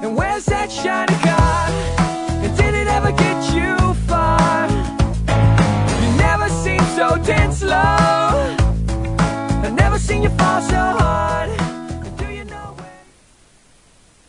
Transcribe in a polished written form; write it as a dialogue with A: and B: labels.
A: And where's that shiny car? And did it ever get you far? You never seem so dead slow. I've never seen you fall so